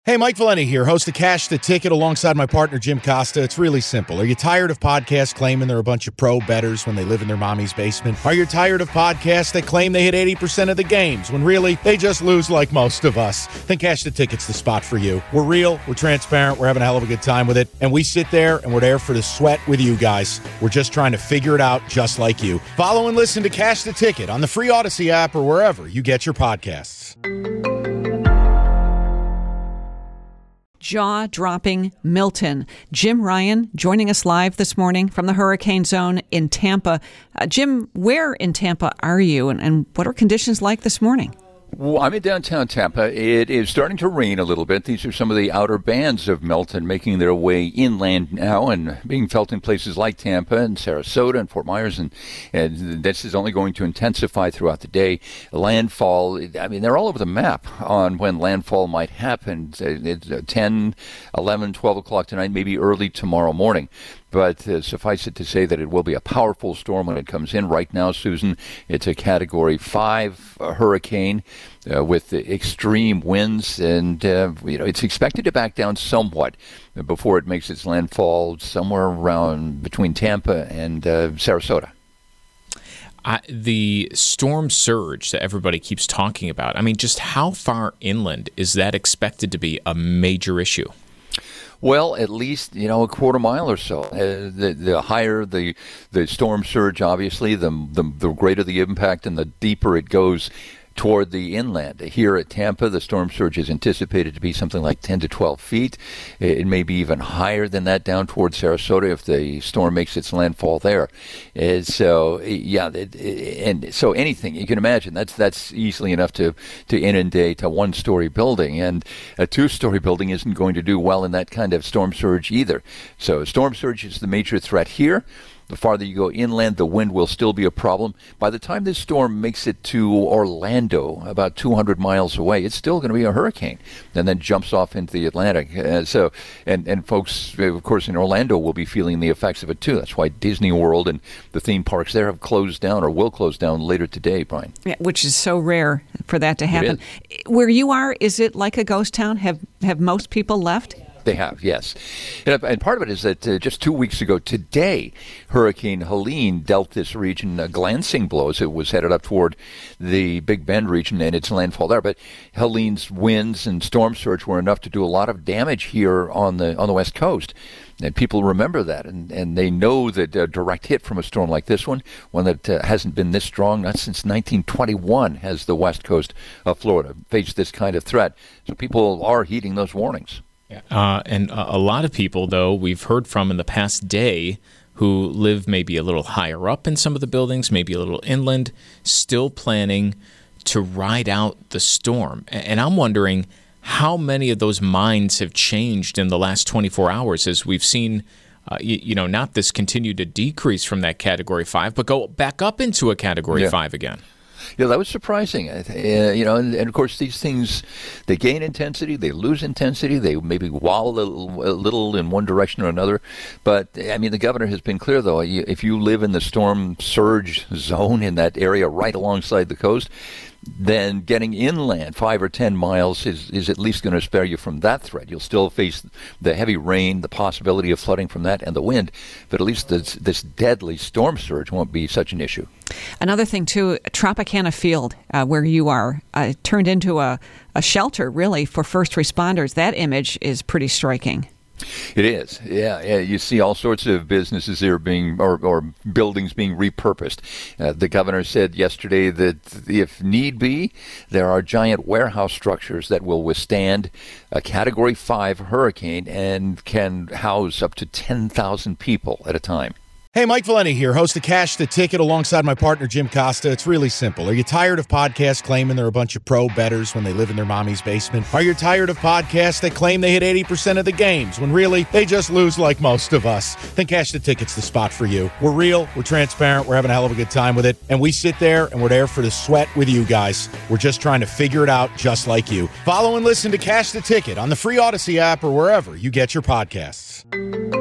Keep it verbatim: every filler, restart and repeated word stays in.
Hey, Mike Valenti here, host of Cash the Ticket alongside my partner, Jim Costa. It's really simple. Are you tired of podcasts claiming they're a bunch of pro bettors when they live in their mommy's basement? Are you tired of podcasts that claim they hit eighty percent of the games when really they just lose like most of us? Then Cash the Ticket's the spot for you. We're real, we're transparent, we're having a hell of a good time with it, and we sit there and we're there for the sweat with you guys. We're just trying to figure it out just like you. Follow and listen to Cash the Ticket on the free Odyssey app or wherever you get your podcasts. Jaw-dropping Milton. Jim Ryan joining us live this morning from the hurricane zone in Tampa. Uh, Jim, where in Tampa are you, and, and what are conditions like this morning? Well, I'm in downtown Tampa. It is starting to rain a little bit. These are some of the outer bands of Milton making their way inland now and being felt in places like Tampa and Sarasota and Fort Myers. And, and this is only going to intensify throughout the day. Landfall, I mean, they're all over the map on when landfall might happen. It's ten, eleven, twelve o'clock tonight, maybe early tomorrow morning. But uh, suffice it to say that it will be a powerful storm when it comes in. Right now, Susan, it's a Category five uh, hurricane uh, with extreme winds, and uh, you know it's expected to back down somewhat before it makes its landfall somewhere around between Tampa and uh, Sarasota. I, the storm surge that everybody keeps talking about, I mean, just how far inland is that expected to be a major issue? Well, at least, you know, a quarter mile or so. Uh, the, the higher the the storm surge, obviously, the, the the greater the impact and the deeper it goes toward the inland. Here at Tampa, the storm surge is anticipated to be something like ten to twelve feet. It may be even higher than that down toward Sarasota if the storm makes its landfall there. And so, yeah, it, and so anything you can imagine, that's that's easily enough to, to inundate a one-story building. And a two-story building isn't going to do well in that kind of storm surge either. So storm surge is the major threat here. The farther you go inland, the wind will still be a problem. By the time this storm makes it to Orlando, about two hundred miles away, it's still going to be a hurricane, and then jumps off into the Atlantic. Uh, so, and, and folks, of course, in Orlando will be feeling the effects of it too. That's why Disney World and the theme parks there have closed down or will close down later today, Brian. Yeah, which is so rare for that to happen. Where you are, is it like a ghost town? Have have most people left? They have, yes. And, and part of it is that uh, just two weeks ago today, Hurricane Helene dealt this region uh, glancing blows. It was headed up toward the Big Bend region and its landfall there. But Helene's winds and storm surge were enough to do a lot of damage here on the on the West Coast. And people remember that, and, and they know that a direct hit from a storm like this one, one that uh, hasn't been this strong, not since nineteen twenty-one has the West Coast of Florida faced this kind of threat. So people are heeding those warnings. Uh, and a lot of people, though, we've heard from in the past day who live maybe a little higher up in some of the buildings, maybe a little inland, still planning to ride out the storm. And I'm wondering how many of those minds have changed in the last twenty-four hours as we've seen, uh, you, you know, not this continue to decrease from that Category five, but go back up into a Category yeah. five again. Yeah, that was surprising. Uh, you know, and, and of course, these things, they gain intensity, they lose intensity, they maybe wobble a little, a little in one direction or another. But, I mean, the governor has been clear, though, if you live in the storm surge zone in that area right alongside the coast, then getting inland five or ten miles is, is at least going to spare you from that threat. You'll still face the heavy rain, the possibility of flooding from that, and the wind, but at least this, this deadly storm surge won't be such an issue. Another thing, too, Tropicana Field, uh, where you are, uh, turned into a, a shelter, really, for first responders. That image is pretty striking. It is, yeah, yeah. You see all sorts of businesses there being, or, or buildings being repurposed. Uh, the governor said yesterday that if need be, there are giant warehouse structures that will withstand a Category five hurricane and can house up to ten thousand people at a time. Hey, Mike Valenti here, host of Cash the Ticket alongside my partner, Jim Costa. It's really simple. Are you tired of podcasts claiming they're a bunch of pro bettors when they live in their mommy's basement? Are you tired of podcasts that claim they hit eighty percent of the games when really they just lose like most of us? Then Cash the Ticket's the spot for you. We're real, we're transparent, we're having a hell of a good time with it, and we sit there and we're there for the sweat with you guys. We're just trying to figure it out just like you. Follow and listen to Cash the Ticket on the free Odyssey app or wherever you get your podcasts.